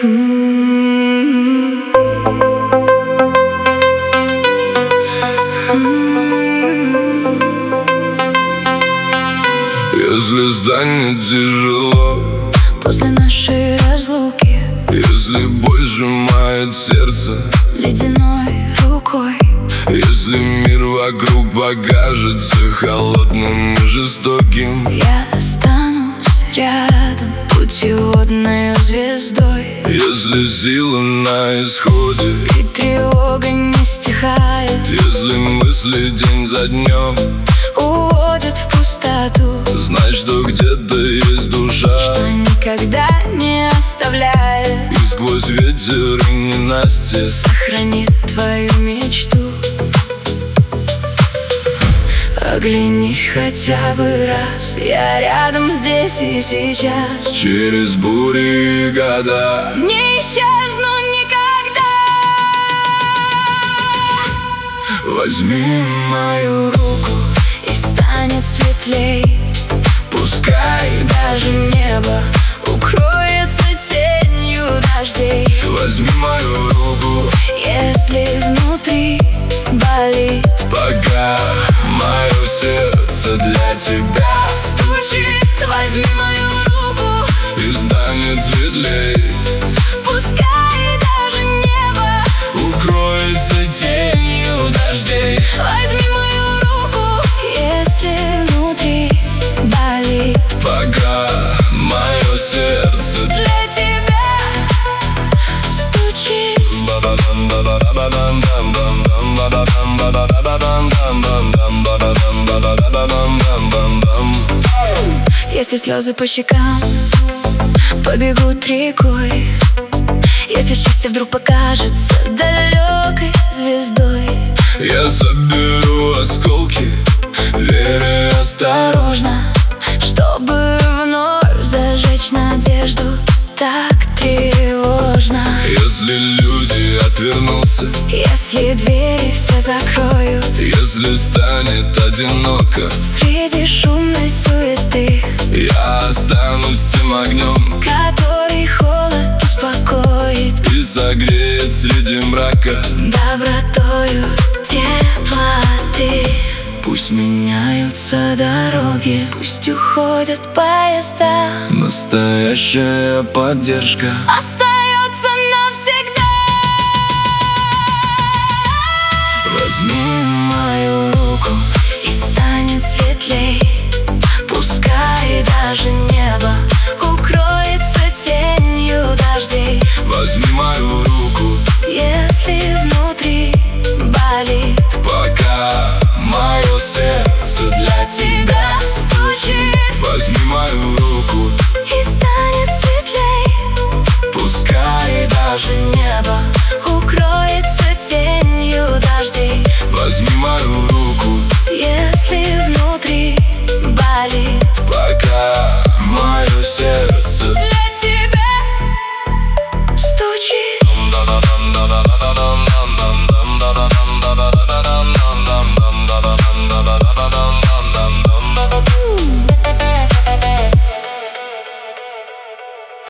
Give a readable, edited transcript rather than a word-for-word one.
Если станет тяжело после нашей разлуки, если боль сжимает сердце ледяной рукой, если мир вокруг покажется холодным и жестоким, я останусь рядом, путеводной звездой. если сила на исходе И тревога не стихает, если мысли день за днем уводят в пустоту, знай, что где-то есть душа, что никогда не оставляет, и сквозь ветер и ненастье сохранит твою мечту. Оглянись хотя бы раз, я рядом здесь и сейчас. через бури и года Не исчезну никогда. возьми Мою руку, и станет светлей. Пускай даже небо укроется тенью дождей. возьми мою руку, Если внутри болит, пока мое сердце для тебя стучит, возьми мою руку. и станет светлей. Пускай даже небо Укроется тенью дождей. возьми мою руку. Если внутри болит, Пока мое сердце для тебя стучит. Если слезы по щекам побегут рекой, если счастье вдруг покажется далекой звездой, я соберу осколки, веры осторожно, чтобы вновь зажечь надежду. Так тревожно. если люди отвернутся, Если двери все закроют, если станет одиноко, среди шумной суеты, я останусь тем огнем, который холод успокоит и согреет среди мрака добротою теплоты. Пусть меняются дороги, пусть уходят поезда, настоящая поддержка. оставь